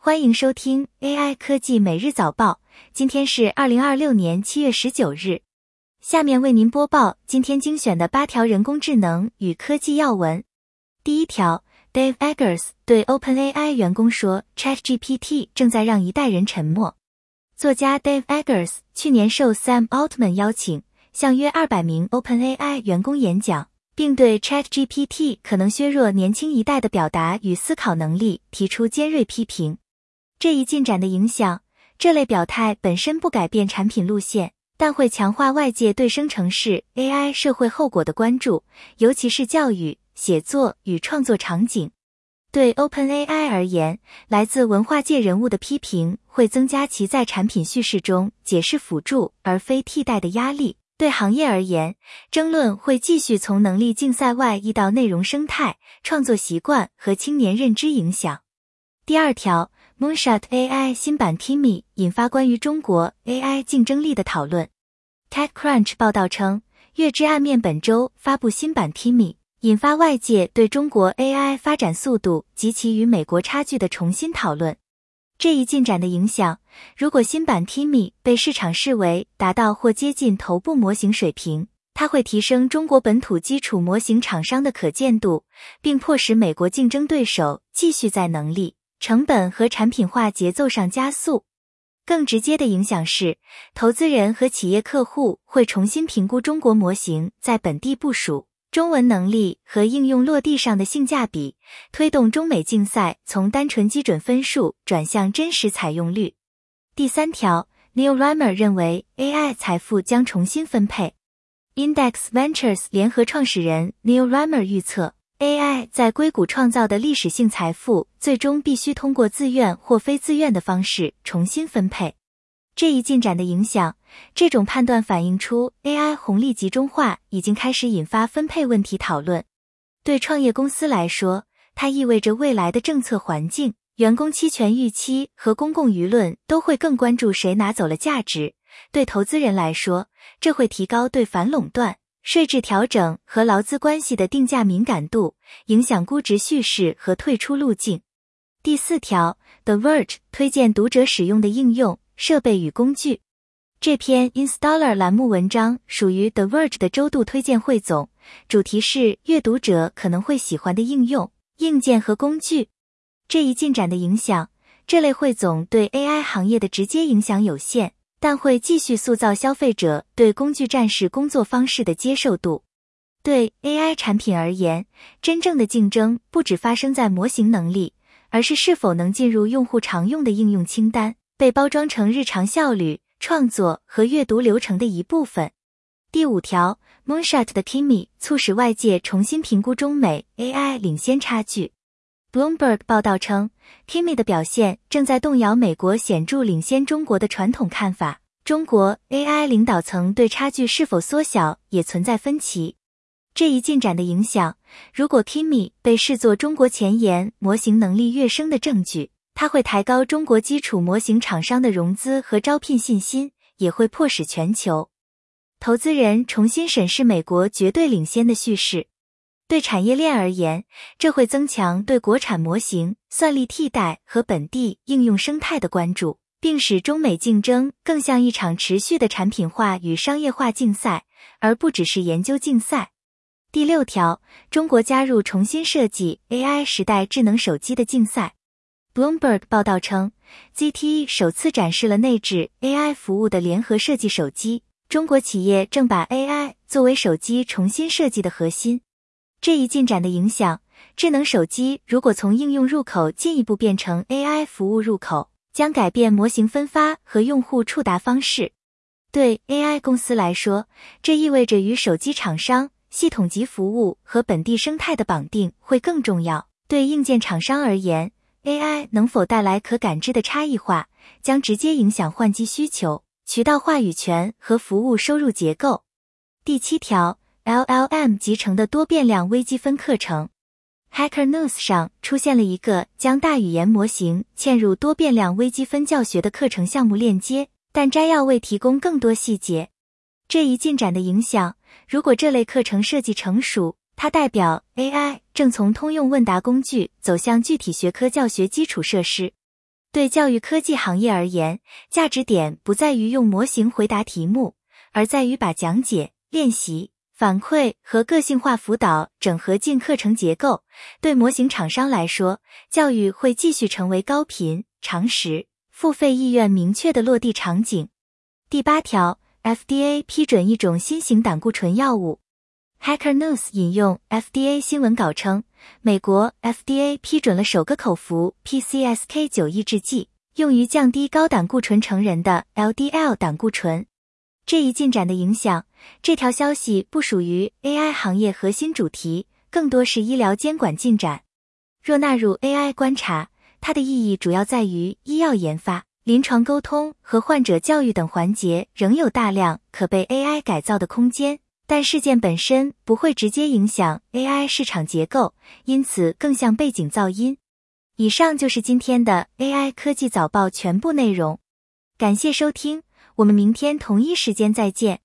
欢迎收听 AI 科技每日早报，今天是2026年7月19日。下面为您播报今天精选的8条人工智能与科技要闻。第一条 ，Dave Eggers 对 OpenAI 员工说 ，ChatGPT 正在让一代人沉默。作家 Dave Eggers 去年受 Sam Altman 邀请，向约200名 OpenAI 员工演讲，并对 ChatGPT 可能削弱年轻一代的表达与思考能力提出尖锐批评。这一进展的影响，这类表态本身不改变产品路线，但会强化外界对生成式 AI 社会后果的关注，尤其是教育、写作与创作场景。对 OpenAI 而言，来自文化界人物的批评会增加其在产品叙事中解释辅助而非替代的压力。对行业而言，争论会继续从能力竞赛外溢到内容生态、创作习惯和青年认知影响。第二条，Moonshot AI 新版 Kimi 引发关于中国 AI 竞争力的讨论。TechCrunch 报道称，月之暗面本周发布新版 Kimi， 引发外界对中国 AI 发展速度及其与美国差距的重新讨论。这一进展的影响，如果新版 Kimi 被市场视为达到或接近头部模型水平，它会提升中国本土基础模型厂商的可见度，并迫使美国竞争对手继续在能力、成本和产品化节奏上加速。更直接的影响是，投资人和企业客户会重新评估中国模型在本地部署、中文能力和应用落地上的性价比，推动中美竞赛从单纯基准分数转向真实采用率。第三条 ，Neil Reimer 认为 AI 财富将重新分配。Index Ventures 联合创始人 Neil Reimer 预测，AI 在硅谷创造的历史性财富最终必须通过自愿或非自愿的方式重新分配。这一进展的影响，这种判断反映出 AI 红利集中化已经开始引发分配问题讨论。对创业公司来说，它意味着未来的政策环境、员工期权预期和公共舆论都会更关注谁拿走了价值。对投资人来说，这会提高对反垄断、税制调整和劳资关系的定价敏感度，影响估值叙事和退出路径。第四条 ，The Verge 推荐读者使用的应用、设备与工具。这篇 Installer 栏目文章属于 The Verge 的周度推荐汇总，主题是阅读者可能会喜欢的应用、硬件和工具。这一进展的影响，这类汇总对 AI 行业的直接影响有限，但会继续塑造消费者对工具战士工作方式的接受度。对 AI 产品而言，真正的竞争不只发生在模型能力，而是否能进入用户常用的应用清单，被包装成日常效率、创作和阅读流程的一部分。第五条 ，Moonshot 的 Kimi 促使外界重新评估中美 AI 领先差距。Bloomberg 报道称 ，Kimi 的表现正在动摇美国显著领先中国的传统看法。中国 AI 领导层对差距是否缩小也存在分歧。这一进展的影响，如果 Kimi 被视作中国前沿模型能力跃升的证据，它会抬高中国基础模型厂商的融资和招聘信心，也会迫使全球投资人重新审视美国绝对领先的叙事。对产业链而言，这会增强对国产模型、算力替代和本地应用生态的关注，并使中美竞争更像一场持续的产品化与商业化竞赛，而不只是研究竞赛。第六条，中国加入重新设计 AI 时代智能手机的竞赛。Bloomberg 报道称 ，ZTE 首次展示了内置 AI 服务的联合设计手机，中国企业正把 AI 作为手机重新设计的核心。这一进展的影响，智能手机如果从应用入口进一步变成 AI 服务入口，将改变模型分发和用户触达方式。对 AI 公司来说，这意味着与手机厂商、系统级服务和本地生态的绑定会更重要。对硬件厂商而言， AI 能否带来可感知的差异化，将直接影响换机需求、渠道话语权和服务收入结构。第七条，LLM 集成的多变量微积分课程。Hacker News 上出现了一个将大语言模型嵌入多变量微积分教学的课程项目链接，但摘要未提供更多细节。这一进展的影响，如果这类课程设计成熟，它代表 AI 正从通用问答工具走向具体学科教学基础设施。 对教育科技行业而言，价值点不在于用模型回答题目，而在于把讲解、练习、反馈和个性化辅导整合进课程结构。对模型厂商来说，教育会继续成为高频、常识、付费意愿明确的落地场景。第8条 ，FDA 批准一种新型胆固醇药物。Hacker News 引用 FDA 新闻稿称，美国 FDA 批准了首个口服 PCSK9 抑制剂，用于降低高胆固醇成人的 LDL 胆固醇。这一进展的影响，这条消息不属于 AI 行业核心主题，更多是医疗监管进展。若纳入 AI 观察，它的意义主要在于医药研发、临床沟通和患者教育等环节仍有大量可被 AI 改造的空间。但事件本身不会直接影响 AI 市场结构，因此更像背景噪音。以上就是今天的 AI 科技早报全部内容。感谢收听，我们明天同一时间再见。